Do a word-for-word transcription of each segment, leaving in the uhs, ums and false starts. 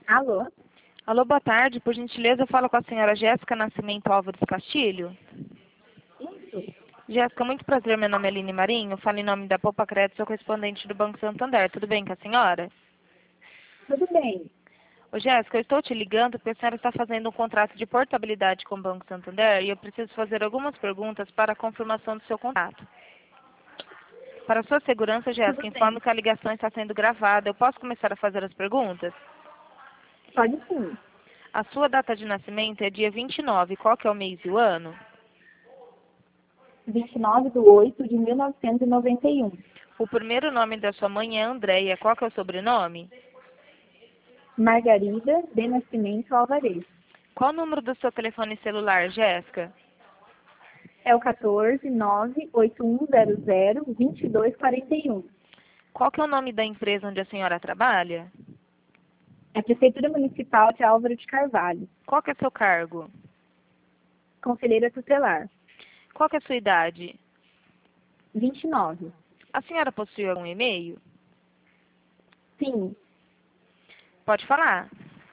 Alô? Alô, boa tarde. Por gentileza, eu falo com a senhora Jéssica Nascimento Álvares Castilho. Isso. Jéssica, muito prazer. Meu nome é Aline Marinho. Falo em nome da Poupa Crédito, sou correspondente do Banco Santander. Tudo bem com a senhora? Tudo bem. Ô, Jéssica, eu estou te ligando porque a senhora está fazendo um contrato de portabilidade com o Banco Santander e eu preciso fazer algumas perguntas para a confirmação do seu contrato. Para sua segurança, Jéssica, Tudo informo bem. que a ligação está sendo gravada. Eu posso começar a fazer as perguntas? Pode sim. A sua data de nascimento é dia vinte e nove. Qual que é o mês e o ano? vinte e nove de oito de mil novecentos e noventa e um. O primeiro nome da sua mãe é Andréia. Qual que é o sobrenome? Margarida de Nascimento Alvarez. Qual o número do seu telefone celular, Jéssica? É o quatorze, nove, oito um zero zero, vinte e dois quarenta e um. Qual que é o nome da empresa onde a senhora trabalha? É a Prefeitura Municipal de Álvaro de Carvalho. Qual que é seu cargo? Conselheira tutelar. Qual que é a sua idade? vinte e nove. A senhora possui algum e-mail? Sim. Pode falar.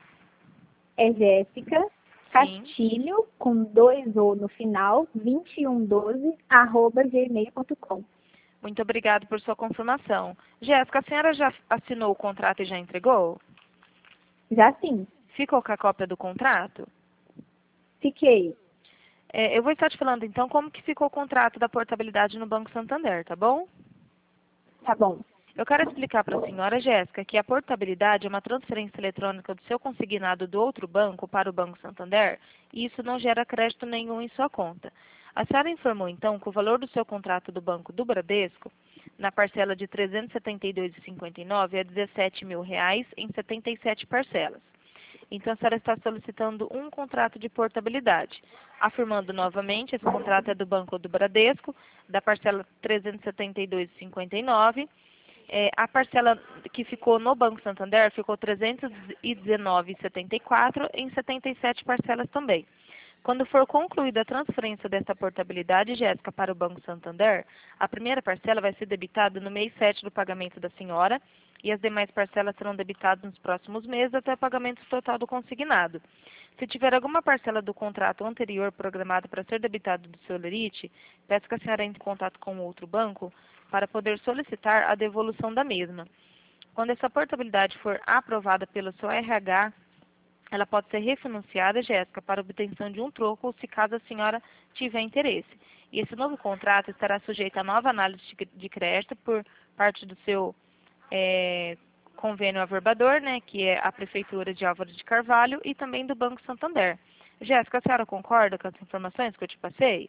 É Jéssica Sim. Castilho, com dois O no final, vinte e um doze, arroba gmail ponto com. Muito obrigado por sua confirmação. Jéssica, a senhora já assinou o contrato e já entregou? Já sim. Ficou com a cópia do contrato? Fiquei. É, eu vou estar te falando então como que ficou o contrato da portabilidade no Banco Santander, tá bom? Tá bom. Eu quero explicar para a senhora Jéssica que a portabilidade é uma transferência eletrônica do seu consignado do outro banco para o Banco Santander e isso não gera crédito nenhum em sua conta. A senhora informou então que o valor do seu contrato do Banco do Bradesco, na parcela de trezentos e setenta e dois reais e cinquenta e nove centavos, é dezessete mil reais em setenta e sete parcelas. Então a senhora está solicitando um contrato de portabilidade. Afirmando novamente, esse contrato é do Banco do Bradesco, da parcela trezentos e setenta e dois reais e cinquenta e nove centavos. É, a parcela que ficou no Banco Santander ficou trezentos e dezenove reais e setenta e quatro centavos em setenta e sete parcelas também. Quando for concluída a transferência desta portabilidade, Jéssica, para o Banco Santander, a primeira parcela vai ser debitada no mês sete do pagamento da senhora e as demais parcelas serão debitadas nos próximos meses até o pagamento total do consignado. Se tiver alguma parcela do contrato anterior programada para ser debitada do seu lerite, peço que a senhora entre em contato com outro banco para poder solicitar a devolução da mesma. Quando essa portabilidade for aprovada pelo seu R H, ela pode ser refinanciada, Jéssica, para obtenção de um troco, se caso a senhora tiver interesse. E esse novo contrato estará sujeito a nova análise de crédito por parte do seu é, convênio averbador, né, que é a Prefeitura de Álvaro de Carvalho, e também do Banco Santander. Jéssica, a senhora concorda com as informações que eu te passei?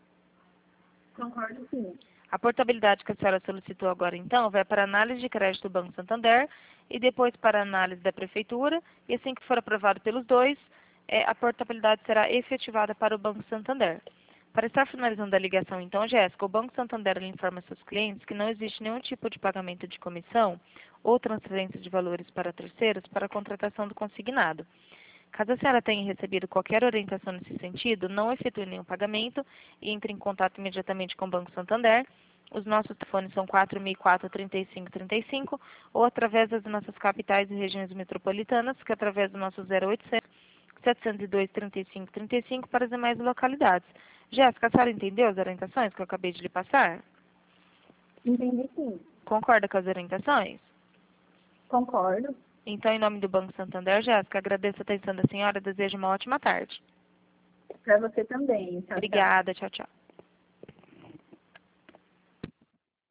Concordo sim. A portabilidade que a senhora solicitou agora, então, vai para a análise de crédito do Banco Santander e depois para a análise da Prefeitura. E assim que for aprovado pelos dois, é, a portabilidade será efetivada para o Banco Santander. Para estar finalizando a ligação, então, Jéssica, o Banco Santander informa seus clientes que não existe nenhum tipo de pagamento de comissão ou transferência de valores para terceiros para a contratação do consignado. Caso a senhora tenha recebido qualquer orientação nesse sentido, não efetue nenhum pagamento e entre em contato imediatamente com o Banco Santander. Os nossos telefones são quatro mil e quatro, trinta e cinco trinta e cinco ou através das nossas capitais e regiões metropolitanas, que é através do nosso zero oitocentos, setecentos e dois, trinta e cinco trinta e cinco para as demais localidades. Jéssica, a senhora entendeu as orientações que eu acabei de lhe passar? Entendi sim. Concorda com as orientações? Concordo. Então, em nome do Banco Santander, Jéssica, agradeço a atenção da senhora e desejo uma ótima tarde. Para você também. Tchau, tchau. Obrigada, tchau, tchau.